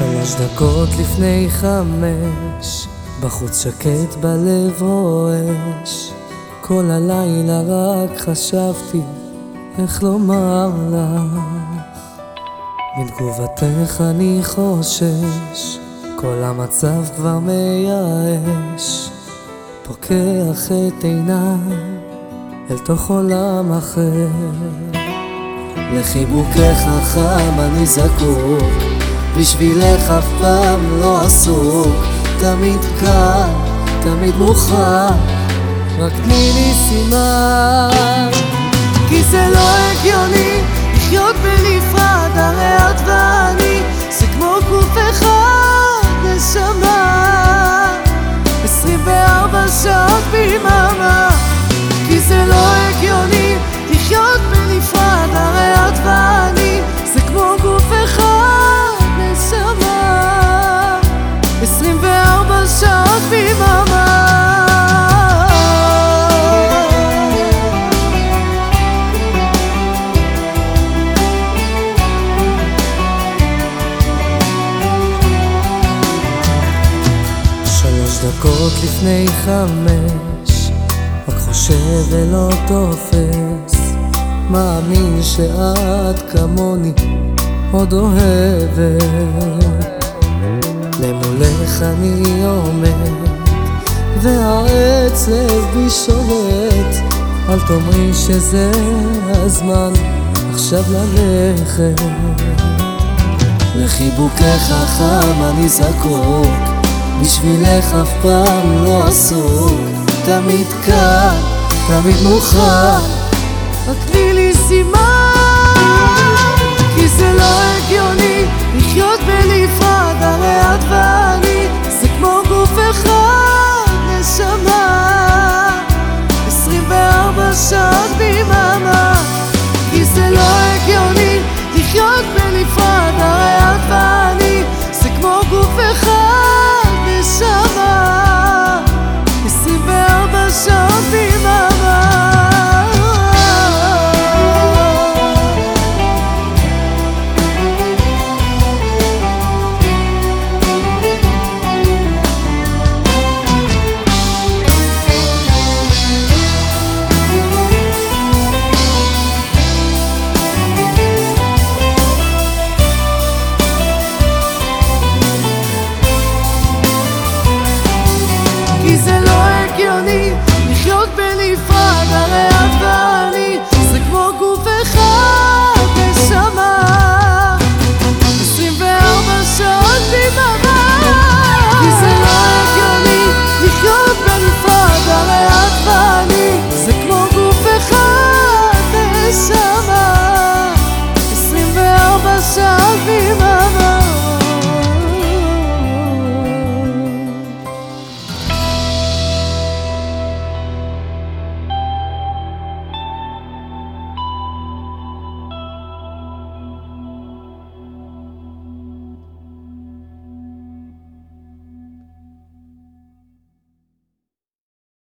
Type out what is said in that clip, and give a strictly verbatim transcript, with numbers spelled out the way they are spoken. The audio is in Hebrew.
שלוש דקות לפני חמש, בחוץ שקט בלב רועש. כל הלילה רק חשבתי איך לומר לך, מתגובתך אני חושש, כל המצב כבר מייאש. פוקח את עיניי אל תוך עולם אחר, לחיבוקך החם אני זקוק, בשבילך אף פעם לא עסוק. תמיד קל, תמיד מוכן, רק תני לי סימן. כי זה לא הגיוני לחיות בנפרד, הרי את ואני זה כמו גוף אחד, נשמה עשרים וארבע שעות ביממה. כי זה לא הגיוני לחיות בנפרד, הרי את ואני זה כמו גוף אחד, נשמה עשרים וארבע שעות ביממה. שלוש דקות לפני חמש, רק חושב ולא תופס, מאמין שאת כמוני עוד אוהבת. למולך אני עומד והעץ לב בי שולט, אל תאמרי שזה הזמן עכשיו ללכת. לחיבוקך החם אני זקוק, בשבילך אף פעם לא עסוק. תמיד קל, תמיד מוכן, רק תני לי סימן.